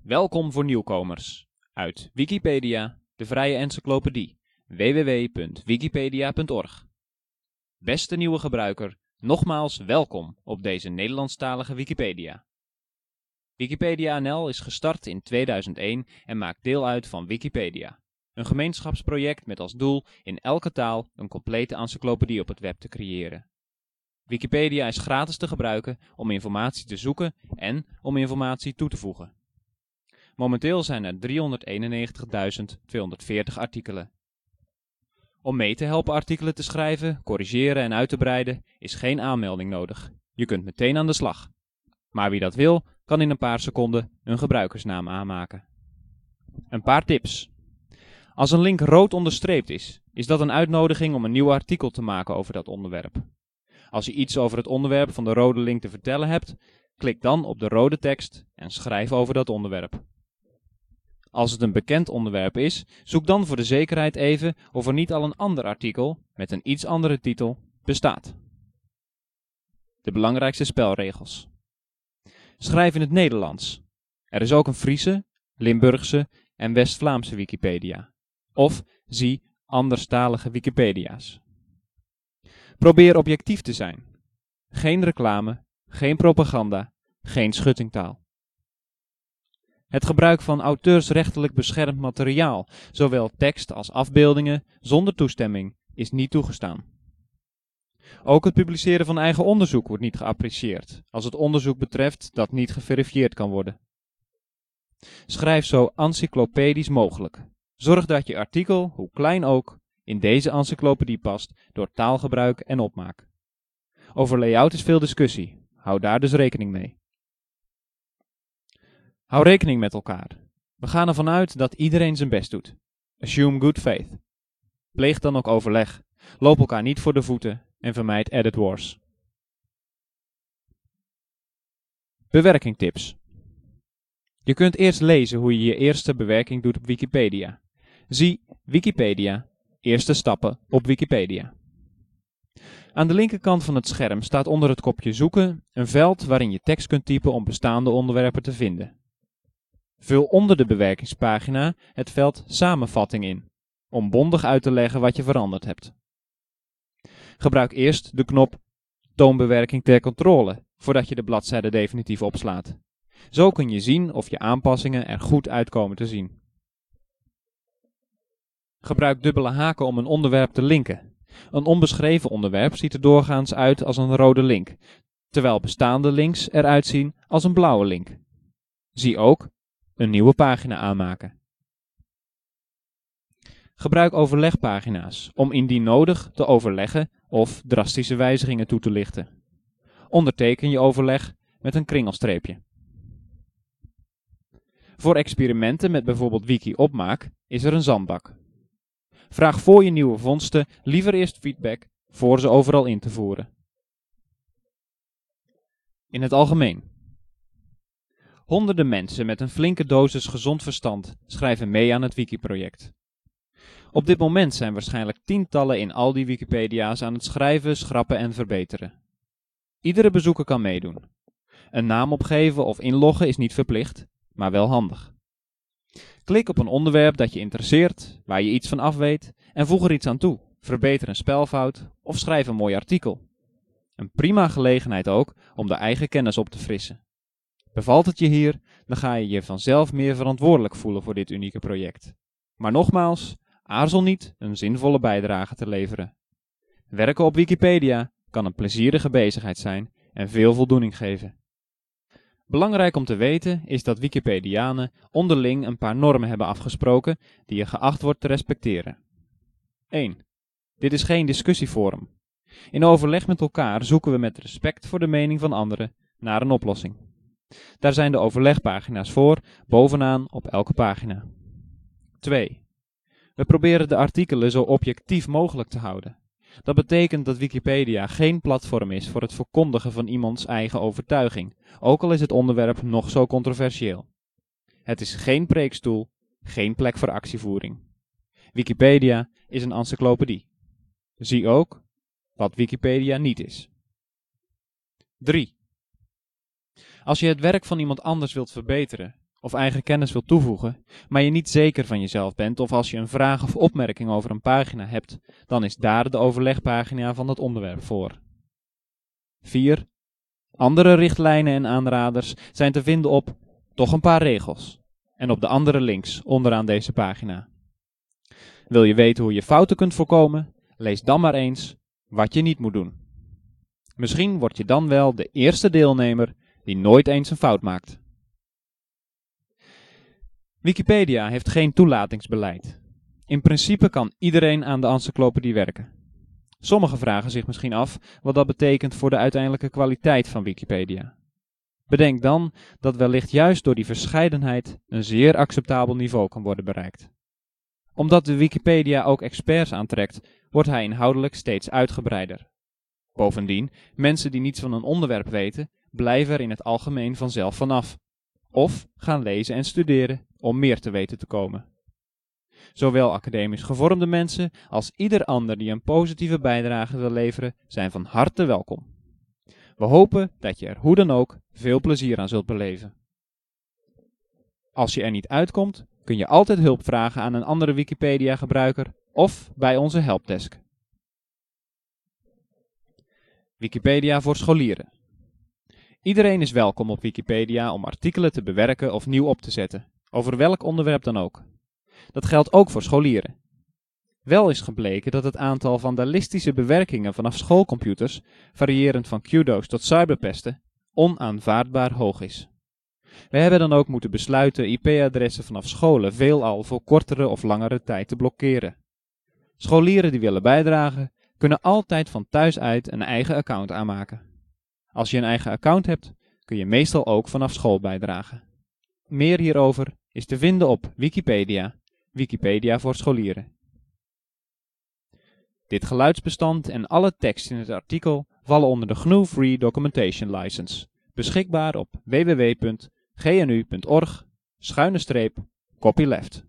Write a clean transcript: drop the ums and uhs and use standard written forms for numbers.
Welkom voor nieuwkomers. Uit Wikipedia, de vrije encyclopedie, www.wikipedia.org. Beste nieuwe gebruiker, nogmaals welkom op deze Nederlandstalige Wikipedia. Wikipedia NL is gestart in 2001 en maakt deel uit van Wikipedia. Een gemeenschapsproject met als doel in elke taal een complete encyclopedie op het web te creëren. Wikipedia is gratis te gebruiken om informatie te zoeken en om informatie toe te voegen. Momenteel zijn er 391.240 artikelen. Om mee te helpen artikelen te schrijven, corrigeren en uit te breiden is geen aanmelding nodig. Je kunt meteen aan de slag. Maar wie dat wil, kan in een paar seconden een gebruikersnaam aanmaken. Een paar tips. Als een link rood onderstreept is dat een uitnodiging om een nieuw artikel te maken over dat onderwerp. Als je iets over het onderwerp van de rode link te vertellen hebt, klik dan op de rode tekst en schrijf over dat onderwerp. Als het een bekend onderwerp is, zoek dan voor de zekerheid even of er niet al een ander artikel met een iets andere titel bestaat. De belangrijkste spelregels. Schrijf in het Nederlands. Er is ook een Friese, Limburgse en West-Vlaamse Wikipedia. Of zie anderstalige Wikipedia's. Probeer objectief te zijn. Geen reclame, geen propaganda, geen schuttingtaal. Het gebruik van auteursrechtelijk beschermd materiaal, zowel tekst als afbeeldingen, zonder toestemming, is niet toegestaan. Ook het publiceren van eigen onderzoek wordt niet geapprecieerd, als het onderzoek betreft dat niet geverifieerd kan worden. Schrijf zo encyclopedisch mogelijk. Zorg dat je artikel, hoe klein ook, in deze encyclopedie past door taalgebruik en opmaak. Over layout is veel discussie, hou daar dus rekening mee. Hou rekening met elkaar. We gaan ervan uit dat iedereen zijn best doet. Assume good faith. Pleeg dan ook overleg. Loop elkaar niet voor de voeten en vermijd edit wars. Bewerkingtips. Je kunt eerst lezen hoe je je eerste bewerking doet op Wikipedia. Zie Wikipedia, eerste stappen op Wikipedia. Aan de linkerkant van het scherm staat onder het kopje zoeken een veld waarin je tekst kunt typen om bestaande onderwerpen te vinden. Vul onder de bewerkingspagina het veld samenvatting in, om bondig uit te leggen wat je veranderd hebt. Gebruik eerst de knop toonbewerking ter controle, voordat je de bladzijde definitief opslaat. Zo kun je zien of je aanpassingen er goed uitkomen te zien. Gebruik dubbele haken om een onderwerp te linken. Een onbeschreven onderwerp ziet er doorgaans uit als een rode link, terwijl bestaande links eruit zien als een blauwe link. Zie ook een nieuwe pagina aanmaken. Gebruik overlegpagina's om indien nodig te overleggen of drastische wijzigingen toe te lichten. Onderteken je overleg met een kringelstreepje. Voor experimenten met bijvoorbeeld wiki-opmaak is er een zandbak. Vraag voor je nieuwe vondsten liever eerst feedback voor ze overal in te voeren. In het algemeen. Honderden mensen met een flinke dosis gezond verstand schrijven mee aan het Wiki-project. Op dit moment zijn waarschijnlijk tientallen in al die Wikipedia's aan het schrijven, schrappen en verbeteren. Iedere bezoeker kan meedoen. Een naam opgeven of inloggen is niet verplicht, maar wel handig. Klik op een onderwerp dat je interesseert, waar je iets van af weet, en voeg er iets aan toe. Verbeter een spelfout of schrijf een mooi artikel. Een prima gelegenheid ook om de eigen kennis op te frissen. Bevalt het je hier, dan ga je je vanzelf meer verantwoordelijk voelen voor dit unieke project. Maar nogmaals, aarzel niet een zinvolle bijdrage te leveren. Werken op Wikipedia kan een plezierige bezigheid zijn en veel voldoening geven. Belangrijk om te weten is dat Wikipedianen onderling een paar normen hebben afgesproken die je geacht wordt te respecteren. 1. Dit is geen discussieforum. In overleg met elkaar zoeken we met respect voor de mening van anderen naar een oplossing. Daar zijn de overlegpagina's voor, bovenaan op elke pagina. 2. We proberen de artikelen zo objectief mogelijk te houden. Dat betekent dat Wikipedia geen platform is voor het verkondigen van iemands eigen overtuiging, ook al is het onderwerp nog zo controversieel. Het is geen preekstoel, geen plek voor actievoering. Wikipedia is een encyclopedie. Zie ook wat Wikipedia niet is. 3. Als je het werk van iemand anders wilt verbeteren, of eigen kennis wilt toevoegen, maar je niet zeker van jezelf bent of als je een vraag of opmerking over een pagina hebt, dan is daar de overlegpagina van het onderwerp voor. 4. Andere richtlijnen en aanraders zijn te vinden op Toch een paar regels en op de andere links onderaan deze pagina. Wil je weten hoe je fouten kunt voorkomen? Lees dan maar eens wat je niet moet doen. Misschien word je dan wel de eerste deelnemer die nooit eens een fout maakt. Wikipedia heeft geen toelatingsbeleid. In principe kan iedereen aan de encyclopedie werken. Sommigen vragen zich misschien af wat dat betekent voor de uiteindelijke kwaliteit van Wikipedia. Bedenk dan dat wellicht juist door die verscheidenheid een zeer acceptabel niveau kan worden bereikt. Omdat de Wikipedia ook experts aantrekt, wordt hij inhoudelijk steeds uitgebreider. Bovendien, mensen die niets van een onderwerp weten, blijven er in het algemeen vanzelf vanaf. Of gaan lezen en studeren om meer te weten te komen. Zowel academisch gevormde mensen als ieder ander die een positieve bijdrage wil leveren, zijn van harte welkom. We hopen dat je er hoe dan ook veel plezier aan zult beleven. Als je er niet uitkomt, kun je altijd hulp vragen aan een andere Wikipedia-gebruiker of bij onze helpdesk. Wikipedia voor scholieren. Iedereen is welkom op Wikipedia om artikelen te bewerken of nieuw op te zetten, over welk onderwerp dan ook. Dat geldt ook voor scholieren. Wel is gebleken dat het aantal vandalistische bewerkingen vanaf schoolcomputers, variërend van kudo's tot cyberpesten, onaanvaardbaar hoog is. We hebben dan ook moeten besluiten IP-adressen vanaf scholen veelal voor kortere of langere tijd te blokkeren. Scholieren die willen bijdragen, kunnen altijd van thuis uit een eigen account aanmaken. Als je een eigen account hebt, kun je meestal ook vanaf school bijdragen. Meer hierover is te vinden op Wikipedia, Wikipedia voor scholieren. Dit geluidsbestand en alle tekst in het artikel vallen onder de GNU Free Documentation License, beschikbaar op www.gnu.org/copyleft.